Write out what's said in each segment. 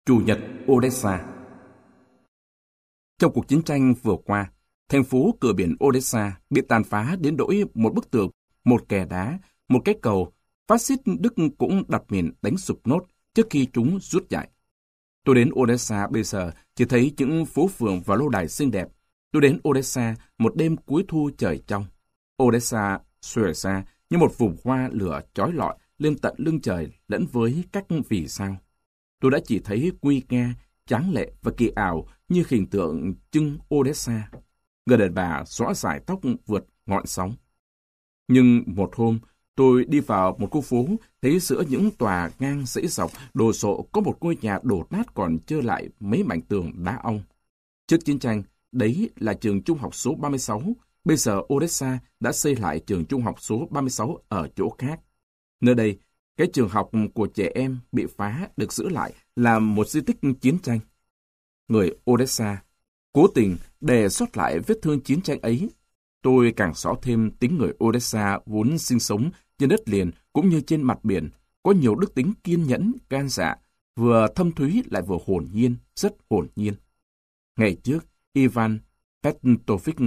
Chủ nhật Odessa. Trong cuộc chiến tranh vừa qua, thành phố cửa biển Odessa bị tàn phá đến nỗi một bức tường, một kè đá, một cái cầu, phát xít Đức cũng đặt miền đánh sụp nốt trước khi chúng rút chạy. Tôi đến Odessa bây giờ chỉ thấy những phố phường và lâu đài xinh đẹp. Tôi đến Odessa một đêm cuối thu trời trong. Odessa xòe ra như một vùng hoa lửa chói lọi lên tận lưng trời lẫn với các vì sao. Tôi đã chỉ thấy nguy nga, tráng lệ và kỳ ảo như hình tượng trưng Odessa. Người đàn bà xõa dải tóc vượt ngọn sóng. Nhưng một hôm, tôi đi vào một khu phố, thấy giữa những tòa ngang dãy dọc đồ sộ có một ngôi nhà đổ nát còn trơ lại mấy mảnh tường đá ong. Trước chiến tranh, đấy là trường trung học số 36. Bây giờ Odessa đã xây lại trường trung học số 36 ở chỗ khác. Nơi đây, cái trường học của trẻ em bị phá được giữ lại là một di tích chiến tranh. Người Odessa cố tình đè sót lại vết thương chiến tranh ấy. Tôi càng rõ thêm tính người Odessa vốn sinh sống trên đất liền cũng như trên mặt biển, có nhiều đức tính kiên nhẫn, gan dạ, vừa thâm thúy lại vừa hồn nhiên, rất hồn nhiên. Ngày trước, Ivan Petrovich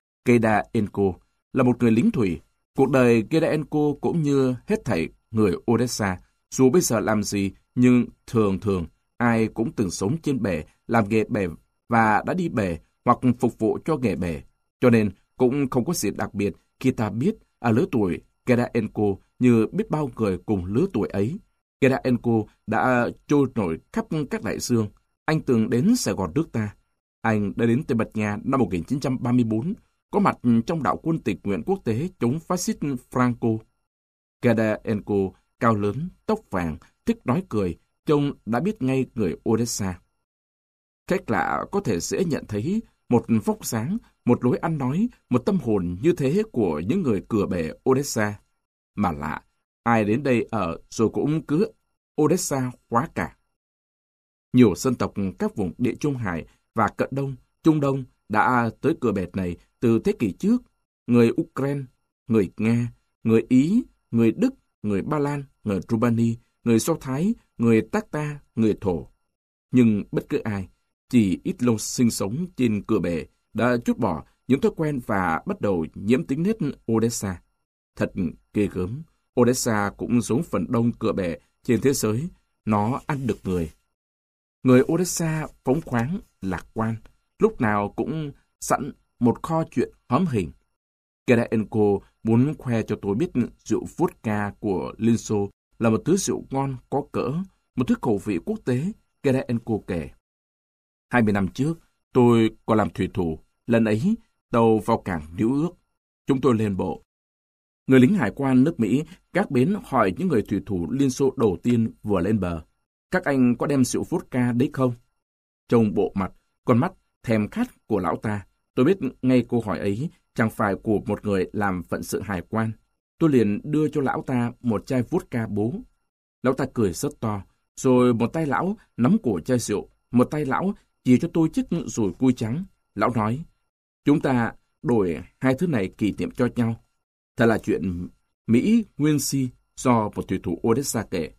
Kedaenko là một người lính thủy. Cuộc đời Kedaenko cũng như hết thảy người Odessa, dù bây giờ làm gì, nhưng thường ai cũng từng sống trên bè, làm nghề bè và đã đi bè hoặc phục vụ cho nghề bè. Cho nên cũng không có gì đặc biệt khi ta biết ở lứa tuổi Kedaenko như biết bao người cùng lứa tuổi ấy. Kedaenko đã trôi nổi khắp các đại dương. Anh từng đến Sài Gòn nước ta. Anh đã đến Tây Ban Nha năm 1934, có mặt trong đạo quân tình nguyện quốc tế chống phát xít Franco. Kedaenko cao lớn, tóc vàng, thích nói cười, trông đã biết ngay người Odessa. Khách lạ có thể dễ nhận thấy một vóc dáng, một lối ăn nói, một tâm hồn như thế của những người cửa bè Odessa. Mà lạ, ai đến đây ở rồi cũng cứ Odessa quá cả. Nhiều dân tộc các vùng Địa Trung Hải và Cận Đông, Trung Đông đã tới cửa bè này từ thế kỷ trước. Người Ukraine, người Nga, người Ý, người Đức, người Ba Lan, người Rumani, người Do Thái, người Tatar, người Thổ. Nhưng bất cứ ai, chỉ ít lâu sinh sống trên cửa bè, đã trút bỏ những thói quen và bắt đầu nhiễm tính nết Odessa. Thật ghê gớm, Odessa cũng giống phần đông cửa bè trên thế giới, nó ăn được người. Người Odessa phóng khoáng, lạc quan, lúc nào cũng sẵn một kho chuyện hóm hình. Kedaenko muốn khoe cho tôi biết rượu vodka của Liên Xô là một thứ rượu ngon có cỡ, một thứ khẩu vị quốc tế, Kedaenko kể. 20 năm trước, tôi còn làm thủy thủ, lần ấy tàu vào cảng New York. Chúng tôi lên bộ. Người lính hải quan nước Mỹ gác bến hỏi những người thủy thủ Liên Xô đầu tiên vừa lên bờ. Các anh có đem rượu vodka đấy không? Trông bộ mặt, con mắt thèm khát của lão ta. Tôi biết ngay câu hỏi ấy chẳng phải của một người làm phận sự hải quan. Tôi liền đưa cho lão ta một chai vodka bố. Lão ta cười rất to, rồi một tay lão nắm cổ chai rượu, một tay lão chỉ cho tôi chiếc rùi cui trắng. Lão nói, chúng ta đổi hai thứ này kỷ niệm cho nhau. Thật là chuyện Mỹ nguyên si do một thủy thủ Odessa kể.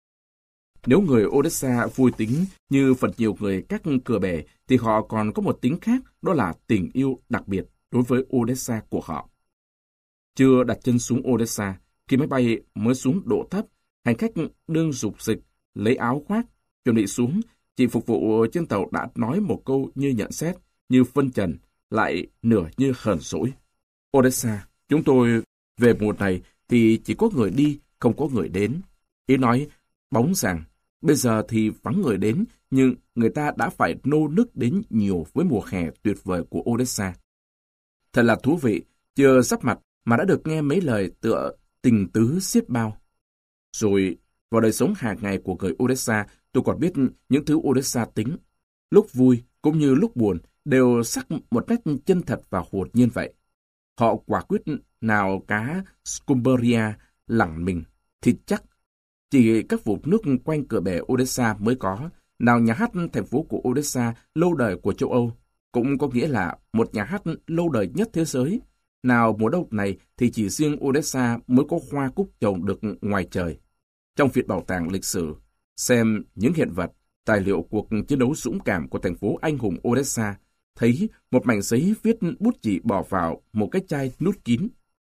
Nếu người Odessa vui tính như phần nhiều người các cửa bè, thì họ còn có một tính khác, đó là tình yêu đặc biệt đối với Odessa của họ. Chưa đặt chân xuống Odessa, khi máy bay mới xuống độ thấp, hành khách đương dục dịch, lấy áo khoác, chuẩn bị xuống, chị phục vụ trên tàu đã nói một câu như nhận xét, như phân trần, lại nửa như hờn dỗi. Odessa, chúng tôi về mùa này thì chỉ có người đi, không có người đến. Ý nói bóng rằng, bây giờ thì vắng người đến, nhưng người ta đã phải nô nức đến nhiều với mùa hè tuyệt vời của Odessa. Thật là thú vị, chưa sắp mặt mà đã được nghe mấy lời tựa tình tứ xiết bao. Rồi, vào đời sống hàng ngày của người Odessa, tôi còn biết những thứ Odessa tính. Lúc vui cũng như lúc buồn đều sắc một nét chân thật và hồn nhiên vậy. Họ quả quyết nào cá Skumberia lẳng mình, thịt chắc. Chỉ các vùng nước quanh cửa bè Odessa mới có, nào nhà hát thành phố của Odessa lâu đời của châu Âu, cũng có nghĩa là một nhà hát lâu đời nhất thế giới. Nào mùa đông này thì chỉ riêng Odessa mới có hoa cúc trồng được ngoài trời. Trong viện bảo tàng lịch sử, xem những hiện vật, Tài liệu cuộc chiến đấu dũng cảm của thành phố anh hùng Odessa thấy một mảnh giấy viết bút chỉ bỏ vào một cái chai nút kín.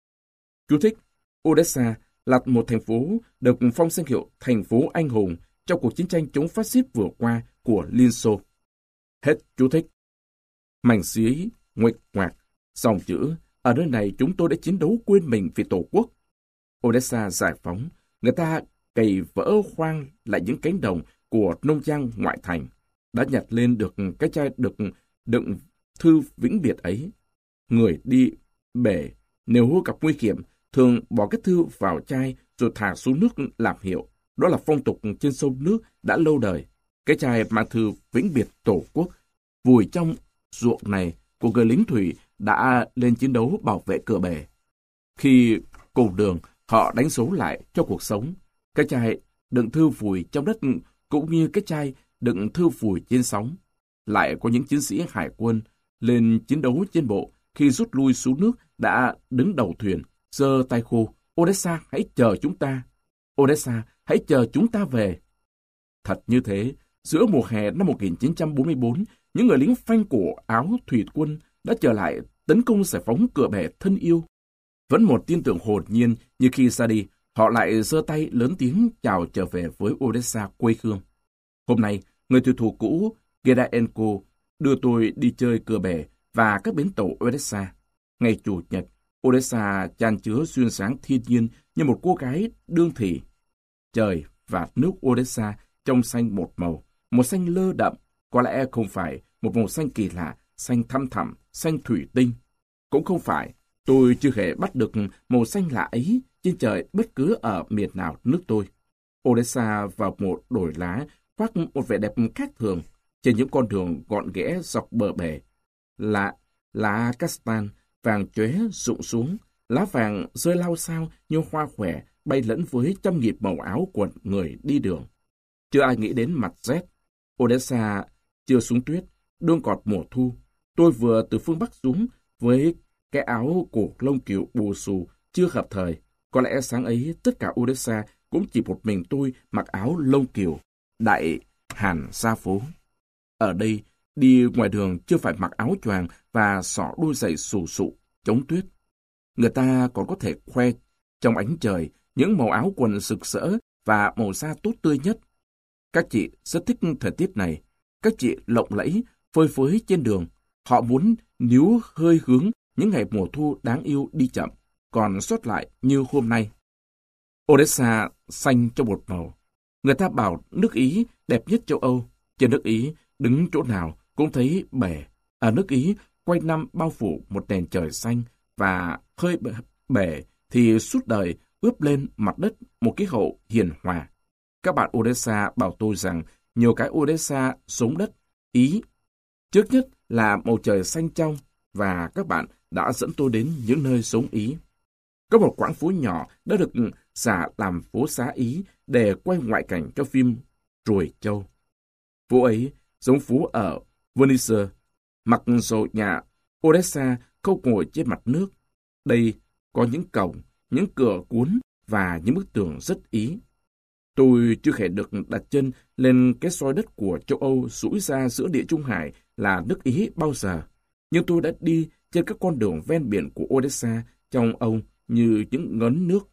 Chú thích: Odessa là một thành phố được phong danh hiệu thành phố anh hùng trong cuộc chiến tranh chống phát xít vừa qua của Liên Xô. Hết chú thích. Mảnh giấy nguệch ngoạc, dòng chữ: ở nơi này chúng tôi đã chiến đấu quên mình vì Tổ quốc. Odessa giải phóng, người ta cày vỡ khoang lại những cánh đồng của nông trang ngoại thành, đã nhặt lên được cái chai được đựng thư vĩnh biệt ấy. Người đi bể nếu gặp nguy hiểm thường bỏ cái thư vào chai rồi thả xuống nước làm hiệu. Đó là phong tục trên sông nước đã lâu đời. Cái chai mang thư vĩnh biệt Tổ quốc vùi trong ruộng này của người lính thủy đã lên chiến đấu bảo vệ cửa bể. Khi cùng đường, họ đánh dấu lại cho cuộc sống. Cái chai đựng thư vùi trong đất cũng như cái chai đựng thư vùi trên sóng. Lại có những chiến sĩ hải quân lên chiến đấu trên bộ, khi rút lui xuống nước đã đứng đầu thuyền, giơ tay khô: Odessa, hãy chờ chúng ta! Odessa, hãy chờ chúng ta về! Thật như thế, giữa mùa hè năm 1944, những người lính phanh cổ áo thủy quân đã trở lại tấn công giải phóng cửa bể thân yêu. Vẫn một tin tưởng hồn nhiên như khi ra đi, họ lại giơ tay lớn tiếng chào trở về với Odessa quê hương. Hôm nay, người thủy thủ cũ Gedaenko đưa tôi đi chơi cửa bể và các bến tàu Odessa. Ngày Chủ nhật, Odessa chan chứa xuyên sáng thiên nhiên như một cô gái đương thị. Trời và nước Odessa trong xanh một màu xanh lơ đậm, có lẽ không phải một màu xanh kỳ lạ, xanh thăm thẳm, xanh thủy tinh. Cũng không phải, tôi chưa hề bắt được màu xanh lạ ấy trên trời bất cứ ở miền nào nước tôi. Odessa vào một đồi lá khoác một vẻ đẹp khác thường. Trên những con đường gọn ghẽ dọc bờ bể, lá castan vàng chóe rụng xuống, lá vàng rơi lao xao như hoa khỏe bay lẫn với trăm nghìn màu áo của người đi đường. Chưa ai nghĩ đến mặt rét. Odessa chưa xuống tuyết, đương cọt mùa thu. Tôi vừa từ phương Bắc xuống với cái áo cổ lông cừu bù xù chưa hợp thời. Có lẽ sáng ấy tất cả Odessa cũng chỉ một mình tôi mặc áo lông cừu, đại hàn ra phố. Ở đây, đi ngoài đường chưa phải mặc áo choàng và xỏ đôi giày xù xụ, chống tuyết. Người ta còn có thể khoe trong ánh trời những màu áo quần rực rỡ và màu da tốt tươi nhất. Các chị rất thích thời tiết này. Các chị lộng lẫy, phơi phới trên đường. Họ muốn níu hơi hướng những ngày mùa thu đáng yêu đi chậm, còn sót lại như hôm nay. Odessa xanh trong một màu. Người ta bảo nước Ý đẹp nhất châu Âu. Trên nước Ý, đứng chỗ nào cũng thấy bể. Ở nước Ý, quanh năm bao phủ một nền trời xanh và hơi bể thì suốt đời ướp lên mặt đất một khí hậu hiền hòa. Các bạn Odessa bảo tôi rằng nhiều cái Odessa sống đất Ý. Trước nhất là màu trời xanh trong, và các bạn đã dẫn tôi đến những nơi sống Ý. Có một quãng phố nhỏ đã được xả làm phố xá Ý để quay ngoại cảnh cho phim Ruồi Châu. Phố ấy giống phố ở Venice, mặc dù nhà Odessa không ngồi trên mặt nước. Đây có những cổng, những cửa cuốn và những bức tường rất Ý. Tôi chưa hề được đặt chân lên cái soi đất của châu Âu rũi ra giữa Địa Trung Hải là nước Ý bao giờ. Nhưng tôi đã đi trên các con đường ven biển của Odessa trong ông như những ngấn nước.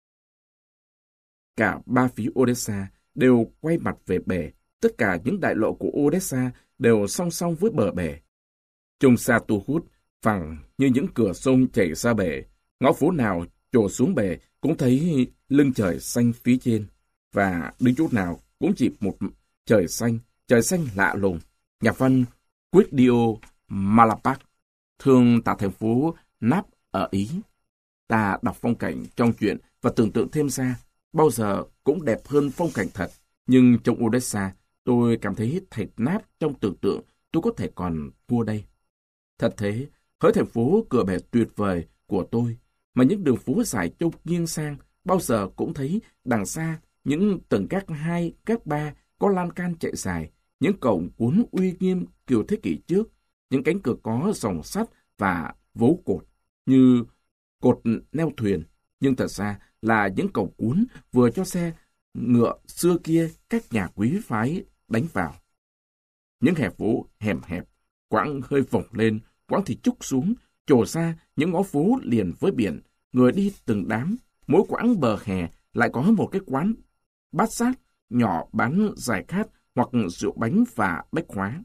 Cả ba phía Odessa đều quay mặt về bể. Tất cả những đại lộ của Odessa đều song song với bờ bể. Trông xa tu hút, phẳng như những cửa sông chảy ra bể. Ngõ phố nào trổ xuống bể cũng thấy lưng trời xanh phía trên. Và đứng chỗ nào cũng chỉ một trời xanh lạ lùng. Nhà văn Guido Malaparte thường tả thành phố Nap ở Ý. Ta đọc phong cảnh trong truyện và tưởng tượng thêm ra, bao giờ cũng đẹp hơn phong cảnh thật. Nhưng trong Odessa, tôi cảm thấy thạch Nap trong tưởng tượng tôi có thể còn mua đây. Thật thế, hỡi thành phố cửa bể tuyệt vời của tôi, mà những đường phố dài trông nghiêng sang, bao giờ cũng thấy đằng xa những tầng gác 2, gác 3 có lan can chạy dài, những cổng cuốn uy nghiêm kiểu thế kỷ trước, những cánh cửa có dòng sắt và vố cột như cột neo thuyền, nhưng thật ra là những cổng cuốn vừa cho xe ngựa xưa kia các nhà quý phái đánh vào. Những hè phố hẻm hẹp, quãng hơi vòng lên, quãng thì trúc xuống, trổ ra những ngõ phố liền với biển, người đi từng đám. Mỗi quãng bờ hè lại có một cái quán bát sát nhỏ bán giải khát hoặc rượu bánh và bách hóa.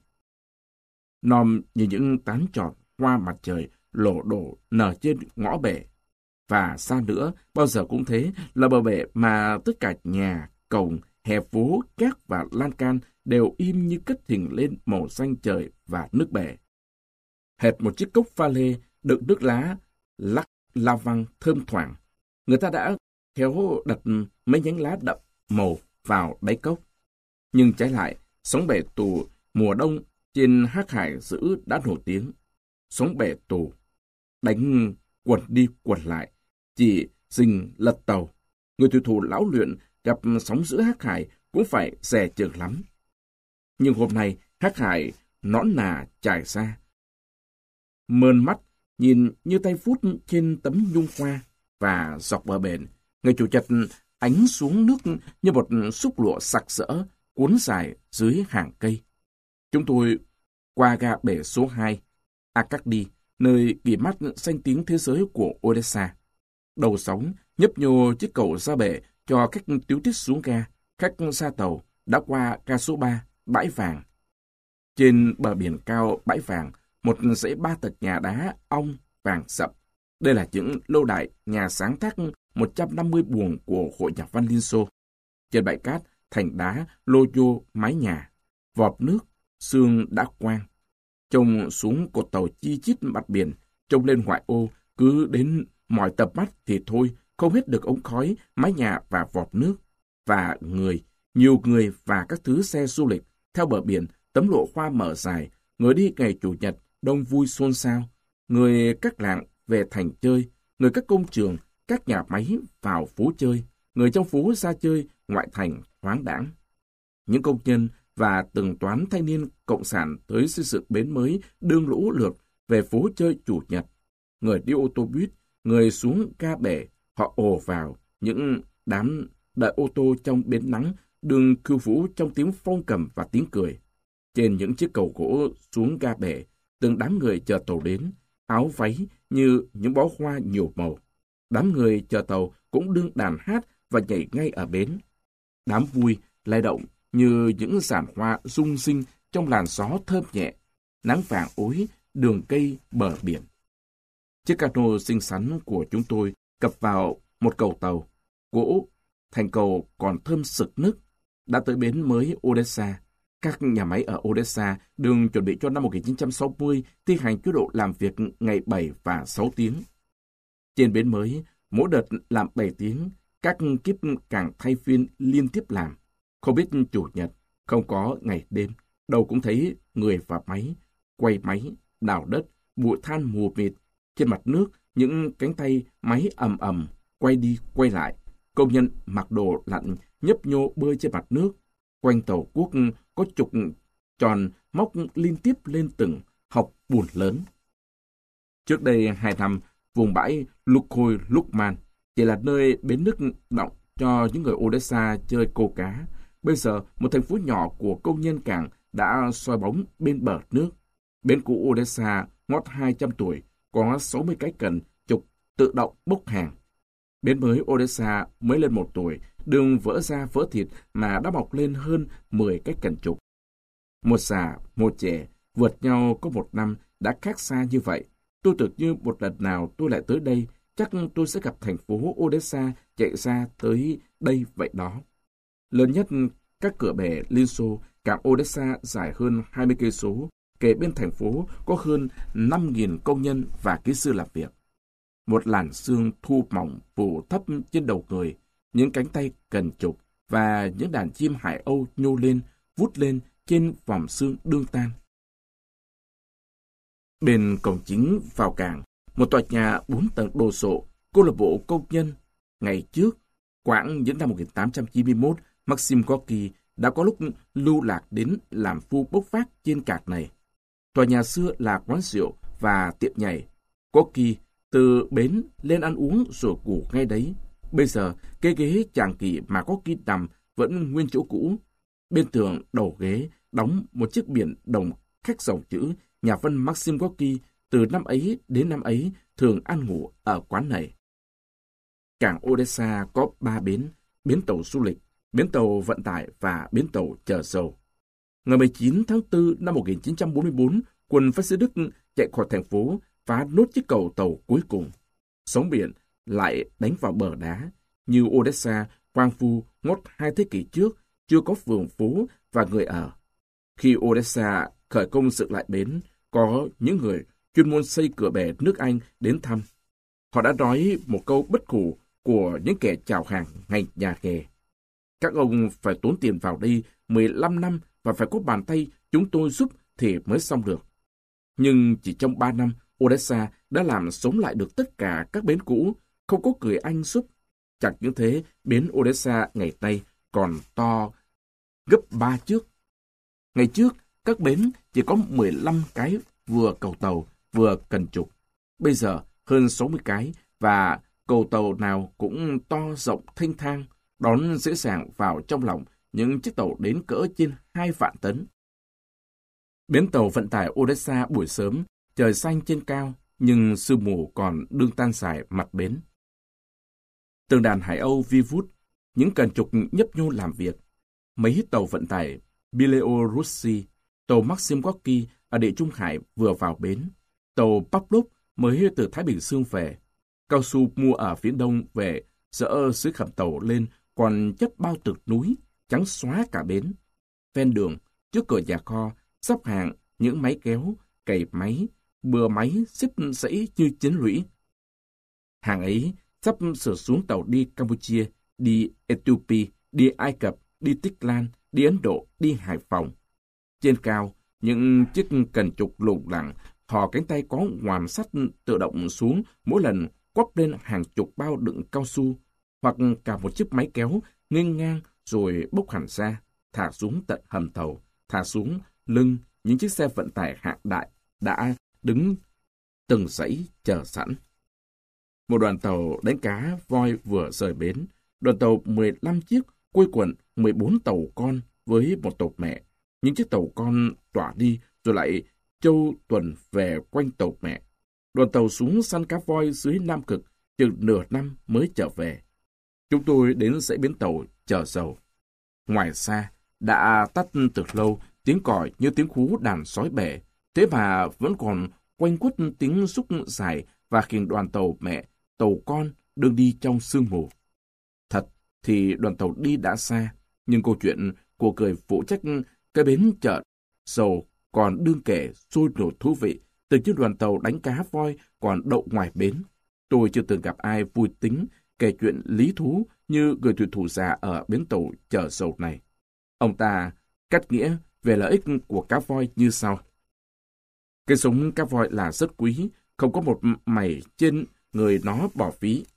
Nom như những tán trọt hoa mặt trời lổ đổ nở trên ngõ bể. Và xa nữa, bao giờ cũng thế, là bờ bể mà tất cả nhà, cổng, hè phố, gác và lan can đều im như cất hình lên màu xanh trời và nước bể. Hệt một chiếc cốc pha lê đựng nước lá, lắc la văng thơm thoảng. Người ta đã khéo đặt mấy nhánh lá đậm màu vào đáy cốc. Nhưng trái lại, sóng bể tù mùa đông trên Hắc Hải Dữ đã nổi tiếng. Sóng bể tù, đánh quần đi quần lại, chỉ rình lật tàu. Người thủy thủ lão luyện gặp sóng dữ Hắc Hải cũng phải dè chừng lắm. Nhưng hôm nay Hắc Hải nõn nà trải ra. Mơn mắt, nhìn như tay phút trên tấm nhung hoa và dọc bờ bền. Người chủ chật ánh xuống nước như một xúc lụa sặc sỡ, cuốn dài dưới hàng cây. Chúng tôi qua ga bể số 2, Akakdi, nơi kỳ mắt danh tiếng thế giới của Odessa. Đầu sóng nhấp nhô chiếc cầu ra bể cho khách tíu tít xuống ga. Khách ra tàu đã qua ga số 3, Bãi Vàng. Trên bờ biển cao Bãi Vàng, một dãy 3 tầng nhà đá ong vàng sậm. Đây là những lâu đài nhà sáng tác 150 buồng của Hội Nhạc văn Liên Xô. Trên bãi cát, thành đá, lô vô, mái nhà, vọt nước, sương đã quang. Trông xuống cột tàu chi chít mặt biển, trông lên ngoại ô, cứ đến mỏi tập mắt thì thôi, không hết được ống khói, mái nhà và vọt nước. Và nhiều người và các thứ xe du lịch, theo bờ biển, tấm lộ hoa mở dài, người đi ngày Chủ nhật, đông vui xôn xao. Người các làng về thành chơi, người các công trường, các nhà máy vào phố chơi, người trong phố ra chơi, ngoại thành thoáng đãng. Những công nhân và từng toán thanh niên cộng sản tới xây dựng bến mới đương lũ lượt về phố chơi Chủ nhật. Người đi ô tô buýt, người xuống ga bể, họ ồ vào những đám đợi ô tô trong bến nắng, đường khiêu vũ trong tiếng phong cầm và tiếng cười. Trên những chiếc cầu gỗ xuống ga bể, từng đám người chờ tàu đến, áo váy như những bó hoa nhiều màu. Đám người chờ tàu cũng đương đàn hát và nhảy ngay ở bến. Đám vui, lay động như những giàn hoa rung rinh trong làn gió thơm nhẹ, nắng vàng ối, đường cây bờ biển. Chiếc cano xinh xắn của chúng tôi cập vào một cầu tàu, gỗ, thành cầu còn thơm sực nức, đã tới bến mới Odessa. Các nhà máy ở Odessa đừng chuẩn bị cho năm 1960 thi hành chế độ làm việc ngày 7 và 6 tiếng. Trên bến mới, mỗi đợt làm 7 tiếng, các kíp càng thay phiên liên tiếp làm. Không biết Chủ nhật, không có ngày đêm, đâu cũng thấy người và máy, quay máy, đào đất, bụi than mù mịt. Trên mặt nước, những cánh tay máy ầm ầm, quay đi quay lại. Công nhân mặc đồ lặn nhấp nhô bơi trên mặt nước. Quanh tàu cuốc có trục tròn móc liên tiếp lên từng hộc bùn lớn. Trước đây 2 năm, vùng bãi Lukoil Lukman chỉ là nơi bến nước động cho những người Odessa chơi câu cá. Bây giờ, một thành phố nhỏ của công nhân cảng đã soi bóng bên bờ nước. Bến cũ Odessa ngót 200 tuổi, có 60 cái cần trục tự động bốc hàng. Bến mới Odessa mới lên 1 tuổi, đường vỡ ra vỡ thịt mà đã mọc lên hơn 10 cái cần trục. Một già, một trẻ, vượt nhau có 1 năm đã khác xa như vậy. Tôi tưởng như một lần nào tôi lại tới đây, chắc tôi sẽ gặp thành phố Odessa chạy ra tới đây vậy đó. Lớn nhất các cửa bè Liên Xô, cảng Odessa dài hơn 20 cây số, kề bên thành phố có hơn 5.000 công nhân và kỹ sư làm việc. Một làn sương thu mỏng phủ thấp trên đầu người, những cánh tay cần trục và những đàn chim hải âu nhô lên, vút lên trên vòm sương đương tan. Bên cổng chính vào cảng, một tòa nhà 4 tầng đồ sộ, câu lạc bộ công nhân. Ngày trước, khoảng những năm 1891, Maxim Gorky đã có lúc lưu lạc đến làm phu bốc vác trên cảng này. Tòa nhà xưa là quán rượu và tiệm nhảy. Gorky từ bến lên ăn uống rồi ngủ ngay đấy. Bây giờ, cái ghế chàng kỷ mà Gorky nằm vẫn nguyên chỗ cũ. Bên tường đầu ghế đóng một chiếc biển đồng khắc dòng chữ nhà văn Maxim Gorky từ năm ấy đến năm ấy thường ăn ngủ ở quán này. Cảng Odessa có 3 bến: bến tàu du lịch, bến tàu vận tải và bến tàu chở dầu. Ngày 19 tháng 4 năm 1944, quân phát xít Đức chạy khỏi thành phố, phá nốt chiếc cầu tàu cuối cùng. Sóng biển lại đánh vào bờ đá. Như Odessa, hoang vu ngót 2 thế kỷ trước, chưa có vườn phố và người ở. Khi Odessa khởi công dựng lại bến, có những người chuyên môn xây cửa bè nước Anh đến thăm. Họ đã nói một câu bất hủ của những kẻ chào hàng ngay nhà nghề: các ông phải tốn tiền vào đây 15 năm và phải có bàn tay chúng tôi giúp thì mới xong được. Nhưng chỉ trong 3 năm, Odessa đã làm sống lại được tất cả các bến cũ, không có người Anh giúp. Chẳng những thế, bến Odessa ngày nay còn to gấp 3 trước. Ngày trước, các bến chỉ có 15 cái vừa cầu tàu, vừa cần trục. Bây giờ, hơn 60 cái, và cầu tàu nào cũng to rộng thênh thang, đón dễ dàng vào trong lòng những chiếc tàu đến cỡ trên 2 vạn tấn. Bến tàu vận tải Odessa buổi sớm, trời xanh trên cao, nhưng sương mù còn đương tan rải mặt bến. Tường đàn Hải Âu vi vút, những cần trục nhấp nhô làm việc. Mấy tàu vận tải Bielorussi, tàu Maxim Gorky ở Địa Trung Hải vừa vào bến. Tàu Pavlov mới từ Thái Bình Dương về. Cao su mua ở phía đông về, dỡ dưới khẩm tàu lên, còn chất bao tực núi, trắng xóa cả bến. Ven đường, trước cửa nhà kho, sắp hàng những máy kéo, cày máy, bừa máy xếp dãy như chiến lũy. Hàng ấy sắp sửa xuống tàu đi Campuchia, đi Ethiopia, đi Ai Cập, đi Tích Lan, đi Ấn Độ, đi Hải Phòng. Trên cao, những chiếc cần trục lủng lẳng, thò cánh tay có ngoàm sắt tự động xuống mỗi lần quắp lên hàng chục bao đựng cao su, hoặc cả một chiếc máy kéo nghênh ngang rồi bốc hẳn ra, thả xuống tận hầm tàu, thả xuống lưng những chiếc xe vận tải hạng đại đã đứng từng dãy chờ sẵn. Một đoàn tàu đánh cá voi vừa rời bến. Đoàn tàu 15 chiếc quây quần 14 tàu con với một tàu mẹ. Những chiếc tàu con tỏa đi rồi lại châu tuần về quanh tàu mẹ. Đoàn tàu xuống săn cá voi dưới Nam Cực, chừng nửa năm mới trở về. Chúng tôi đến dãy bến tàu chở dầu. Ngoài xa, đã tắt từ lâu tiếng còi như tiếng hú đàn sói bể, thế mà vẫn còn quanh quất tiếng rúc dài và khiển đoàn tàu mẹ, tàu con đương đi trong sương mù. Thật thì đoàn tàu đi đã xa, nhưng câu chuyện của người phụ trách cái bến chợ dầu còn đương kể sôi nổi thú vị, từ chiếc đoàn tàu đánh cá voi còn đậu ngoài bến. Tôi chưa từng gặp ai vui tính kể chuyện lý thú như người thủy thủ già ở bến tàu chở dầu này. Ông ta cắt nghĩa về lợi ích của cá voi như sau: cái sống cá voi là rất quý, không có một mảy trên người nó bỏ phí.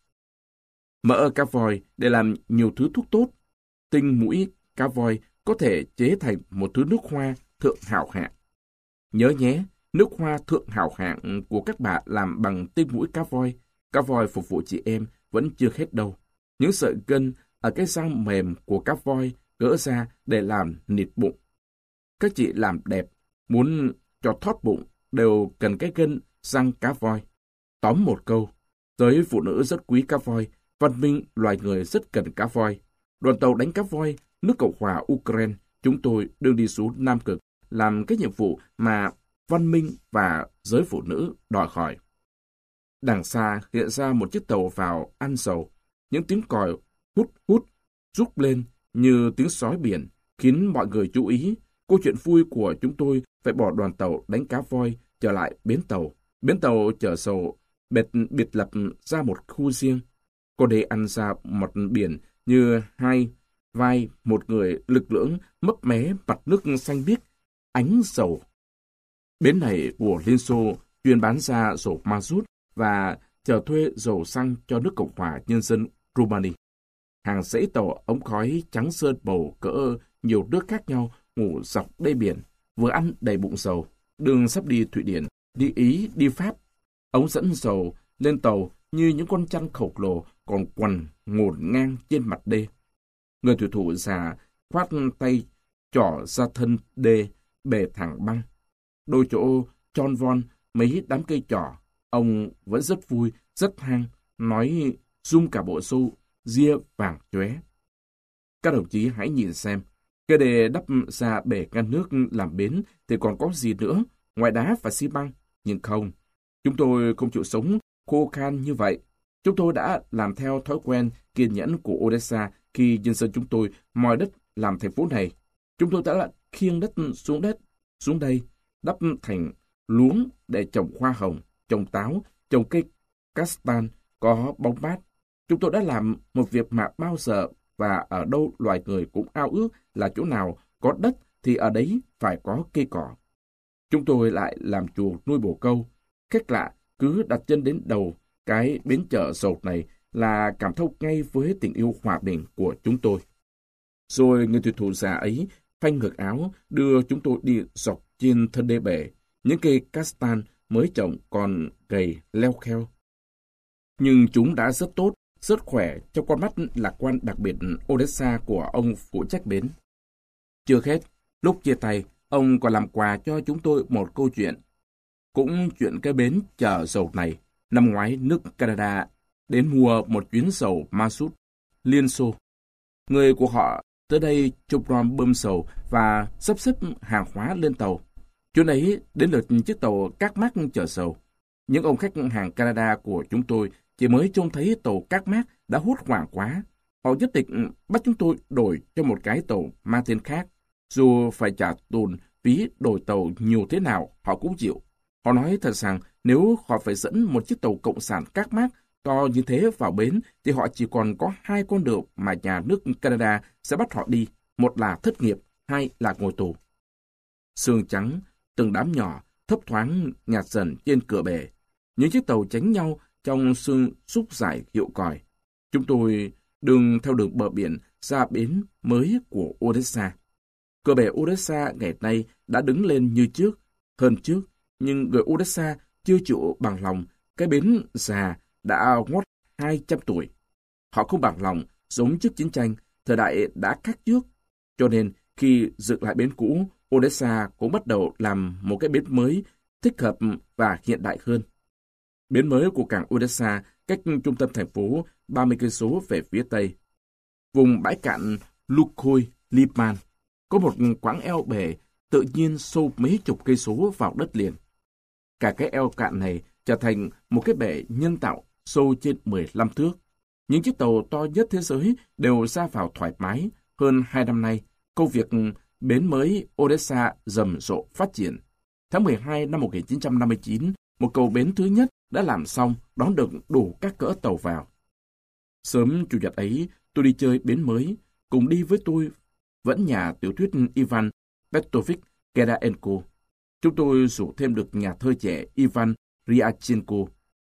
Mỡ cá voi để làm nhiều thứ thuốc tốt. Tinh mũi cá voi có thể chế thành một thứ nước hoa thượng hảo hạng. Nhớ nhé, nước hoa thượng hảo hạng của các bà làm bằng tinh mũi cá voi phục vụ chị em vẫn chưa hết đâu. Những sợi gân ở cái răng mềm của cá voi gỡ ra để làm nịt bụng. Các chị làm đẹp, muốn cho thót bụng đều cần cái gân răng cá voi. Tóm một câu, giới phụ nữ rất quý cá voi, văn minh loài người rất cần cá voi. Đoàn tàu đánh cá voi, nước Cộng hòa Ukraine, chúng tôi đương đi xuống Nam Cực, làm cái nhiệm vụ mà văn minh và giới phụ nữ đòi hỏi. Đằng xa hiện ra một chiếc tàu vào ăn dầu, những tiếng còi hút hút rút lên như tiếng sói biển, khiến mọi người chú ý. Câu chuyện vui của chúng tôi phải bỏ đoàn tàu đánh cá voi trở lại bến tàu. Bến tàu chở dầu biệt lập ra một khu riêng. Cô đây ăn ra một biển như hai vai một người lực lưỡng mấp mé, mặt nước xanh biếc, ánh dầu. Bến này của Liên Xô chuyên bán ra dầu ma-rút và chở thuê dầu xăng cho nước Cộng hòa Nhân dân Rumani. Hàng dãy tàu ống khói trắng sơn bầu cỡ nhiều nước khác nhau ngủ dọc đê biển, vừa ăn đầy bụng dầu, đường sắp đi Thụy Điển, đi Ý, đi Pháp. Ống dẫn dầu lên tàu như những con chăn khổng lồ còn quằn ngổn ngang trên mặt đê. Người thủy thủ già khoát tay trỏ ra thân đê, bề thẳng băng. Đôi chỗ tròn von mấy đám cây trỏ, ông vẫn rất vui, rất hăng, nói rung cả bộ xô, ria vàng chóe. Các đồng chí hãy nhìn xem, cái đề đắp ra bể ngăn nước làm bến thì còn có gì nữa, ngoài đá và xi măng. Nhưng không, chúng tôi không chịu sống khô khan như vậy. Chúng tôi đã làm theo thói quen kiên nhẫn của Odessa khi nhân dân chúng tôi moi đất làm thành phố này. Chúng tôi đã khiêng đất, xuống đây, đắp thành luống để trồng hoa hồng, trồng táo, trồng cây castan có bóng mát. Chúng tôi đã làm một việc mà bao giờ và ở đâu loài người cũng ao ước là chỗ nào có đất thì ở đấy phải có cây cỏ. Chúng tôi lại làm chuồng nuôi bồ câu. Khách lạ cứ đặt chân đến đầu cái bến chợ sột này là cảm thông ngay với tình yêu hòa bình của chúng tôi. Rồi người thủy thủ già ấy phanh ngược áo đưa chúng tôi đi dọc trên thân đê bể. Những cây castan mới trồng còn gầy leo kheo. Nhưng chúng đã rất tốt, rất khỏe trong con mắt lạc quan đặc biệt Odessa của ông phụ trách bến. Chưa hết, lúc chia tay, ông còn làm quà cho chúng tôi một câu chuyện. Cũng chuyện cái bến chở dầu này, năm ngoái nước Canada đến mua một chuyến dầu Mazut, Liên Xô. Người của họ tới đây chụp rom bơm dầu và sắp xếp hàng hóa lên tàu. Chuyến ấy đến lượt chiếc tàu Các Mác chở dầu. Những ông khách hàng Canada của chúng tôi chỉ mới trông thấy tàu Các Mác đã hốt hoảng quá. Họ nhất định bắt chúng tôi đổi cho một cái tàu mang tên khác. Dù phải trả tồn phí đổi tàu nhiều thế nào, họ cũng chịu. Họ nói thật rằng nếu họ phải dẫn một chiếc tàu cộng sản Các Mác to như thế vào bến, thì họ chỉ còn có hai con đường mà nhà nước Canada sẽ bắt họ đi. Một là thất nghiệp, hai là ngồi tù. Sương trắng, từng đám nhỏ, thấp thoáng nhạt dần trên cửa bể. Những chiếc tàu tránh nhau trong sương xúc giải hiệu còi. Chúng tôi đường theo đường bờ biển ra bến mới của Odessa. Cửa bể Odessa ngày nay đã đứng lên như trước, hơn trước, nhưng người Odessa chưa chịu bằng lòng cái bến già đã ngót 200 tuổi. Họ không bằng lòng giống trước chiến tranh, thời đại đã khác trước. Cho nên khi dựng lại bến cũ, Odessa cũng bắt đầu làm một cái bến mới thích hợp và hiện đại hơn. Bến mới của cảng Odessa cách trung tâm thành phố 30 cây số về phía tây. Vùng bãi cạn Lukoil Liman có một quãng eo bể tự nhiên sâu mấy chục cây số vào đất liền. Cả cái eo cạn này trở thành một cái bể nhân tạo sâu trên 15 thước. Những chiếc tàu to nhất thế giới đều ra vào thoải mái. Hơn 2 năm nay, công việc bến mới Odessa rầm rộ phát triển. Tháng 12 năm 1959, một cầu bến thứ nhất đã làm xong đón được đủ các cỡ tàu vào. Sớm chủ nhật ấy, tôi đi chơi bến mới, cùng đi với tôi vẫn nhà tiểu thuyết Ivan Petrovich Keraenko. Chúng tôi rủ thêm được nhà thơ trẻ Ivan Ryachenko.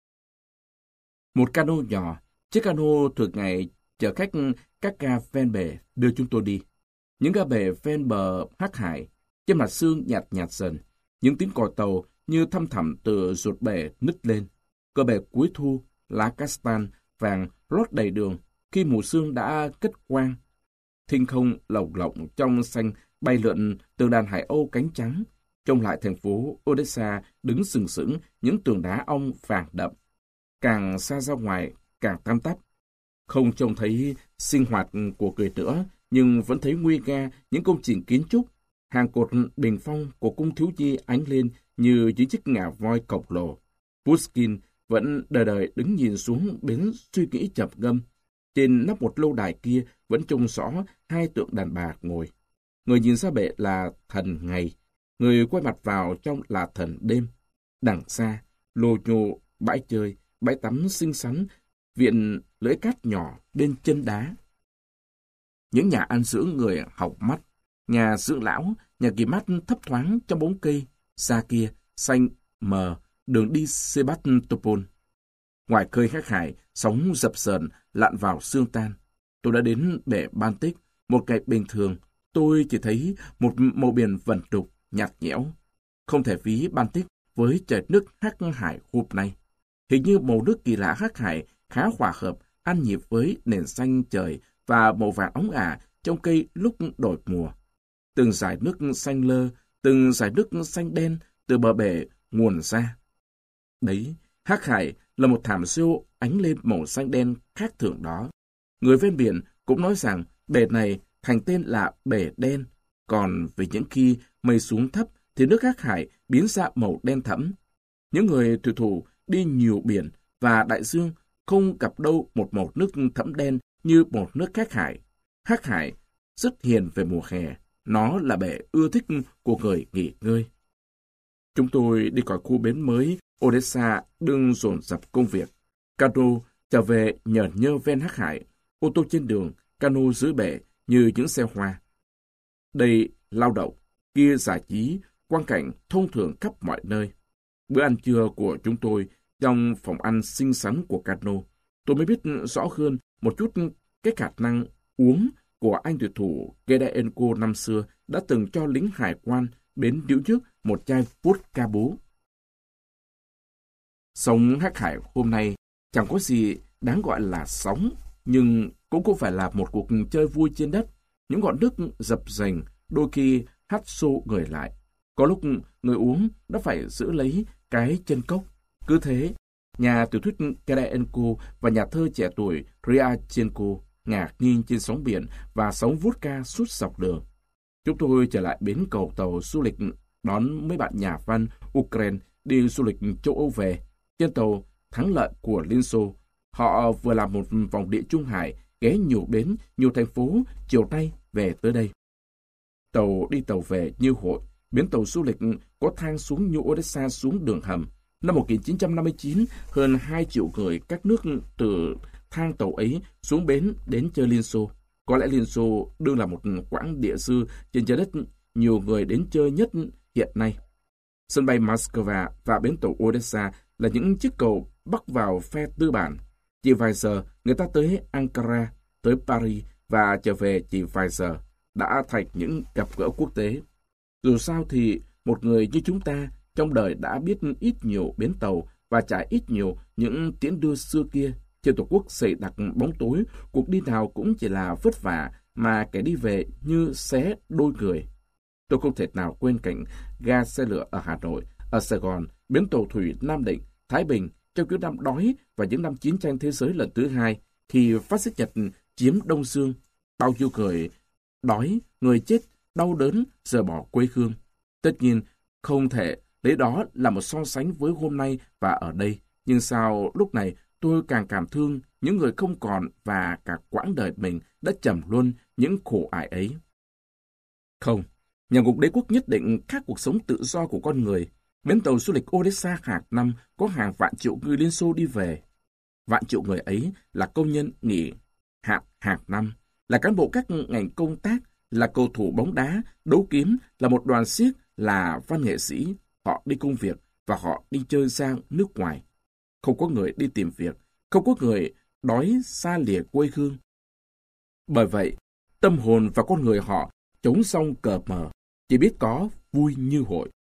Một cano nhỏ, chiếc cano thường ngày chở khách các ga ven bể đưa chúng tôi đi. Những ga bể ven bờ Hắc Hải, trên mặt sương nhạt nhạt dần, những tiếng còi tàu như thăm thẳm từ ruột bể nứt lên. Cờ bể cuối thu, lá castan vàng lót đầy đường khi mùa sương đã kết quang. Thinh không lồng lộng trong xanh bay lượn từ đàn hải âu cánh trắng. Trông lại thành phố Odessa đứng sừng sững những tường đá ong vàng đậm. Càng xa ra ngoài, càng tăm tắp. Không trông thấy sinh hoạt của người nữa, nhưng vẫn thấy nguy nga những công trình kiến trúc. Hàng cột bình phong của cung thiếu nhi ánh lên như những chiếc ngà voi khổng lồ. Pushkin vẫn đời đời đứng nhìn xuống bến suy nghĩ chập ngâm. Trên nắp một lâu đài kia vẫn trông rõ hai tượng đàn bà ngồi. Người nhìn ra bệ là thần ngày, người quay mặt vào trong là thần đêm. Đằng xa, lồ nhồ, bãi chơi, bãi tắm xinh xắn, viện lưỡi cát nhỏ bên chân đá. Những nhà ăn dưỡng người học mắt, nhà dưỡng lão, nhà nghỉ mát thấp thoáng trong bóng cây, xa kia, xanh, mờ, đường đi Sebastopol. Ngoài khơi Hắc Hải, sóng dập dờn lặn vào sương tan. Tôi đã đến bể Baltic, một ngày bình thường, tôi chỉ thấy một màu biển vẩn đục, nhạt nhẽo. Không thể ví Baltic với trời nước Hắc Hải hôm nay. Hình như màu nước kỳ lạ Hắc Hải khá hòa hợp, ăn nhịp với nền xanh trời và màu vàng óng ả trong cây lúc đổi mùa. từng dải nước xanh lơ, từng dải nước xanh đen từ bờ bể nguồn ra. Đấy, hắc hải là một thảm siêu ánh lên màu xanh đen khác thường đó. Người ven biển cũng nói rằng bể này thành tên là bể đen, còn vì những khi mây xuống thấp thì nước hắc hải biến ra màu đen thẫm. Những người thủy thủ đi nhiều biển và đại dương không gặp đâu một màu nước thẫm đen như một nước hắc hải. Hắc hải rất hiền về mùa hè, nó là bể ưa thích của người nghỉ ngơi. Chúng tôi đi khỏi khu bến mới Odessa đương dồn dập công việc. Cano trở về nhởn nhơ ven hắc hải, ô tô trên đường, cano dưới bể như những xe hoa. Đây lao động, kia giải trí, quang cảnh thông thường khắp mọi nơi. Bữa ăn trưa của chúng tôi trong phòng ăn xinh xắn của cano, tôi mới biết rõ hơn một chút cái khả năng uống của anh thủy thủ Gedaenko năm xưa đã từng cho lính hải quan bến Điếu trước một chai vodka bú. Sông hắc hải hôm nay chẳng có gì đáng gọi là sóng, nhưng cũng không phải là một cuộc chơi vui trên đất. Những ngọn nước dập dềnh đôi khi hắt xô người lại. Có lúc người uống đã phải giữ lấy cái chân cốc. Cứ thế, nhà tiểu thuyết Gedaenko và nhà thơ trẻ tuổi Ryachenko ngạc nhiên trên sóng biển và sóng vodka suốt dọc đường. Chúng tôi trở lại bến cầu tàu du lịch đón mấy bạn nhà văn Ukraine đi du lịch châu Âu về. Trên tàu thắng lợi của Liên Xô, họ vừa làm một vòng địa Trung Hải, ghé nhiều bến, nhiều thành phố, chiều nay về tới đây. Tàu đi tàu về như hội, bến tàu du lịch có thang xuống như Odessa xuống đường hầm. Năm 1959, hơn 2 triệu người các nước từ thang tàu ấy xuống bến đến chơi Liên Xô. Có lẽ Liên Xô đương là một quãng địa dư trên trái đất nhiều người đến chơi nhất hiện nay. Sân bay Moscow và bến tàu Odessa là những chiếc cầu bắc vào phe tư bản. Chỉ vài giờ, người ta tới Ankara, tới Paris và trở về chỉ vài giờ, đã thành những gặp gỡ quốc tế. Dù sao thì, một người như chúng ta trong đời đã biết ít nhiều bến tàu và trải ít nhiều những tiễn đưa xưa kia. Trên tổ quốc dày đặc bóng tối, cuộc đi nào cũng chỉ là vất vả mà kẻ đi về như xé đôi người. Tôi không thể nào quên cảnh ga xe lửa ở Hà Nội, ở Sài Gòn, bến tàu thủy Nam Định, Thái Bình trong những năm đói và những năm chiến tranh thế giới lần thứ hai, khi phát xít Nhật chiếm Đông Dương. Bao nhiêu người đói, người chết, đau đớn, rời bỏ quê hương. Tất nhiên, không thể lấy đó là một so sánh với hôm nay và ở đây. Nhưng sao lúc này tôi càng cảm thương những người không còn và cả quãng đời mình đã trầm luân những khổ ải ấy. Không, nhà ngục đế quốc nhất định khác cuộc sống tự do của con người. Bến tàu du lịch Odessa hàng năm có hàng vạn triệu người Liên Xô đi về. Vạn triệu người ấy là công nhân nghỉ hạn hàng năm, là cán bộ các ngành công tác, là cầu thủ bóng đá, đấu kiếm, là một đoàn xiếc, là văn nghệ sĩ. Họ đi công việc và họ đi chơi sang nước ngoài. Không có người đi tìm việc, không có người đói xa lìa quê hương. Bởi vậy, tâm hồn và con người họ chống song cờ mờ, chỉ biết có vui như hội.